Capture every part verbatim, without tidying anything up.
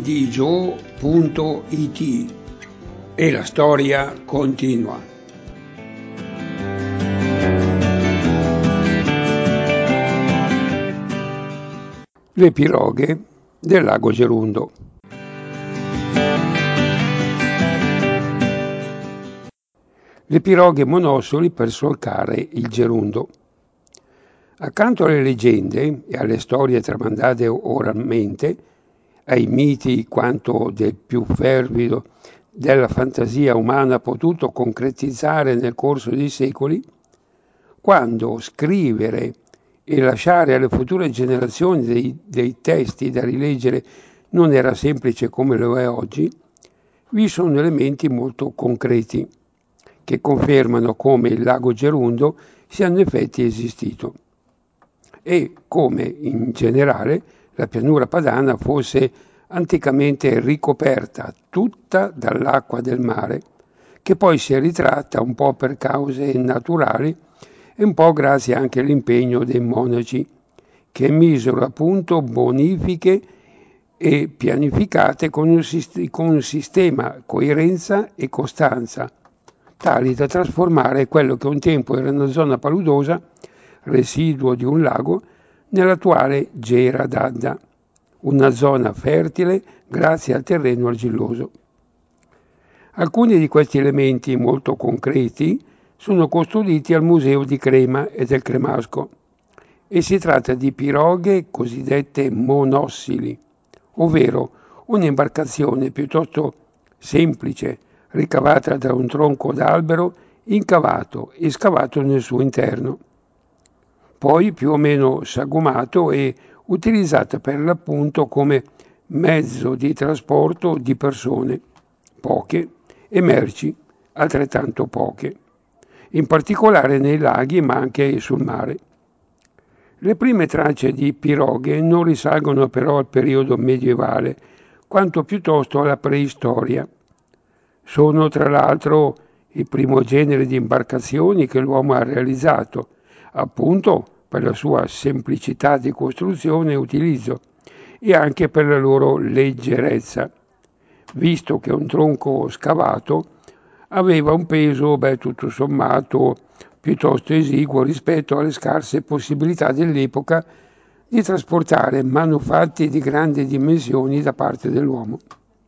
digio punto it e la storia continua. Le piroghe del lago Gerundo. Le piroghe monosoli per solcare il Gerundo. Accanto alle leggende e alle storie tramandate oralmente, ai miti quanto del più fervido della fantasia umana potuto concretizzare nel corso dei secoli, quando scrivere e lasciare alle future generazioni dei, dei testi da rileggere non era semplice come lo è oggi, vi sono elementi molto concreti che confermano come il lago Gerundo sia in effetti esistito e come in generale la pianura padana fosse anticamente ricoperta tutta dall'acqua del mare, che poi si è ritratta un po' per cause naturali e un po' grazie anche all'impegno dei monaci, che misero a punto bonifiche e pianificate con un, sist- con un sistema, coerenza e costanza, tali da trasformare quello che un tempo era una zona paludosa, residuo di un lago, nell'attuale Gera d'Adda, una zona fertile grazie al terreno argilloso. Alcuni di questi elementi molto concreti sono custoditi al Museo di Crema e del Cremasco e si tratta di piroghe cosiddette monossili, ovvero un'imbarcazione piuttosto semplice ricavata da un tronco d'albero incavato e scavato nel suo interno, poi più o meno sagomato e utilizzata per l'appunto come mezzo di trasporto di persone, poche, e merci, altrettanto poche, in particolare nei laghi ma anche sul mare. Le prime tracce di piroghe non risalgono però al periodo medievale, quanto piuttosto alla preistoria. Sono tra l'altro il primo genere di imbarcazioni che l'uomo ha realizzato, appunto per la sua semplicità di costruzione e utilizzo e anche per la loro leggerezza, visto che un tronco scavato aveva un peso, beh, tutto sommato, piuttosto esiguo rispetto alle scarse possibilità dell'epoca di trasportare manufatti di grandi dimensioni da parte dell'uomo.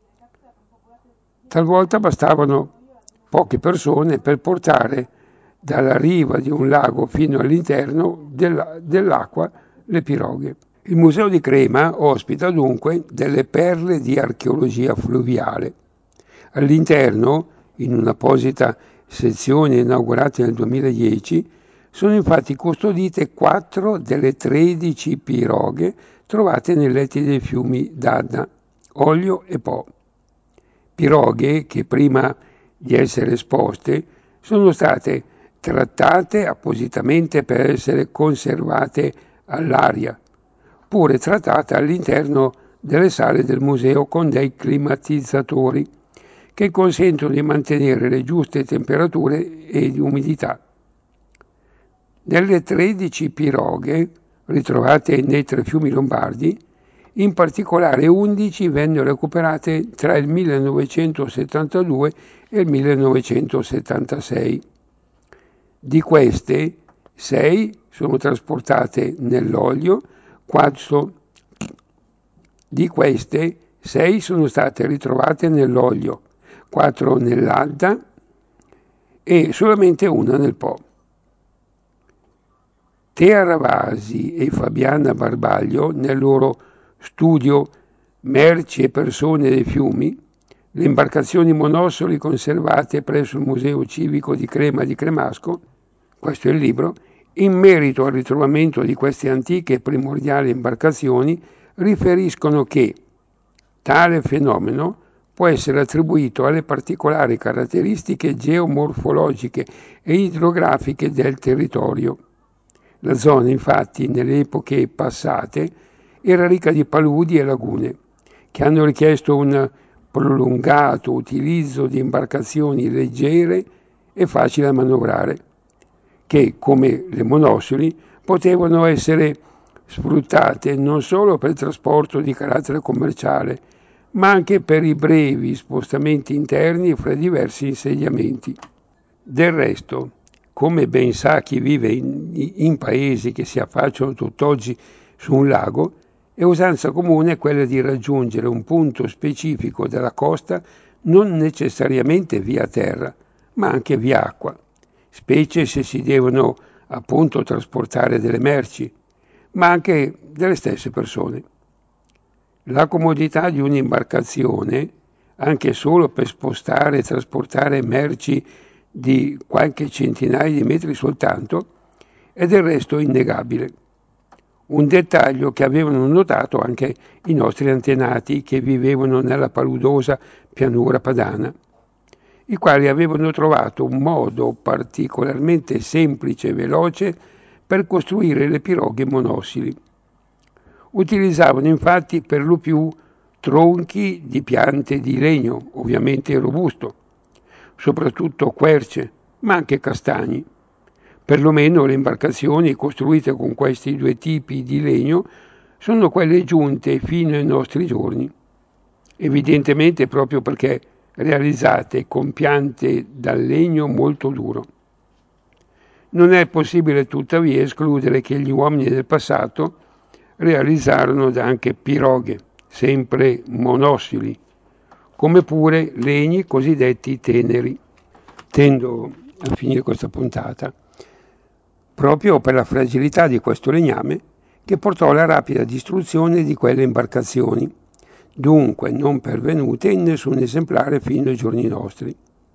Talvolta bastavano poche persone per portare dalla riva di un lago fino all'interno della, dell'acqua le piroghe. Il Museo di Crema ospita dunque delle perle di archeologia fluviale. All'interno, in un'apposita sezione inaugurata nel duemiladieci, sono infatti custodite quattro delle tredici piroghe trovate nei letti dei fiumi d'Adda, Oglio e Po. Piroghe che prima di essere esposte sono state trattate appositamente per essere conservate all'aria, pure trattate all'interno delle sale del museo con dei climatizzatori che consentono di mantenere le giuste temperature e di umidità. Delle tredici piroghe ritrovate nei tre fiumi lombardi, in particolare undici vennero recuperate tra il millenovecentosettantadue e il millenovecentosettantasei. Di queste, sei sono trasportate nell'olio, quattro di queste sei sono state ritrovate nell'olio, quattro nell'Adda e solamente una nel Po. Tea Ravasi e Fabiana Barbaglio, nel loro studio Merci e persone dei fiumi, le imbarcazioni monossoli conservate presso il Museo Civico di Crema di Cremasco, questo è il libro, in merito al ritrovamento di queste antiche e primordiali imbarcazioni, riferiscono che tale fenomeno può essere attribuito alle particolari caratteristiche geomorfologiche e idrografiche del territorio. La zona, infatti, nelle epoche passate era ricca di paludi e lagune, che hanno richiesto un prolungato utilizzo di imbarcazioni leggere e facili da manovrare, che, come le monossoli, potevano essere sfruttate non solo per il trasporto di carattere commerciale, ma anche per i brevi spostamenti interni fra i diversi insediamenti. Del resto, come ben sa chi vive in, in paesi che si affacciano tutt'oggi su un lago, è usanza comune quella di raggiungere un punto specifico della costa non necessariamente via terra, ma anche via acqua, specie se si devono appunto trasportare delle merci, ma anche delle stesse persone. La comodità di un'imbarcazione, anche solo per spostare e trasportare merci di qualche centinaia di metri soltanto, è del resto innegabile. Un dettaglio che avevano notato anche i nostri antenati che vivevano nella paludosa pianura padana, i quali avevano trovato un modo particolarmente semplice e veloce per costruire le piroghe monossili. Utilizzavano infatti per lo più tronchi di piante di legno, ovviamente robusto, soprattutto querce, ma anche castagni. Perlomeno le imbarcazioni costruite con questi due tipi di legno sono quelle giunte fino ai nostri giorni, evidentemente proprio perché realizzate con piante dal legno molto duro. Non è possibile tuttavia escludere che gli uomini del passato realizzarono anche piroghe, sempre monossili, come pure legni cosiddetti teneri. Tendo a finire questa puntata proprio per la fragilità di questo legname che portò alla rapida distruzione di quelle imbarcazioni, dunque non pervenute in nessun esemplare fino ai giorni nostri.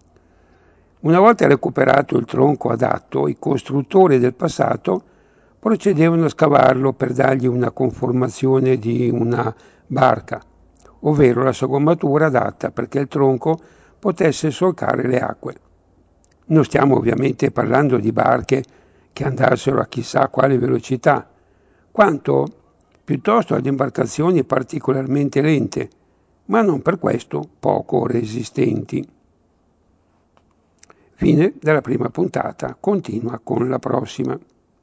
Una volta recuperato il tronco adatto, i costruttori del passato procedevano a scavarlo per dargli una conformazione di una barca, ovvero la sagommatura adatta perché il tronco potesse solcare le acque. Non stiamo ovviamente parlando di barche che andassero a chissà quale velocità, quanto piuttosto ad imbarcazioni particolarmente lente, ma non per questo poco resistenti. Fine della prima puntata, continua con la prossima.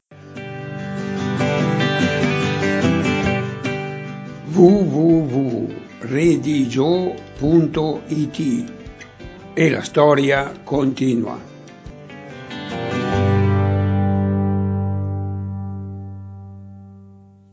w w w punto redigio punto it e la storia continua.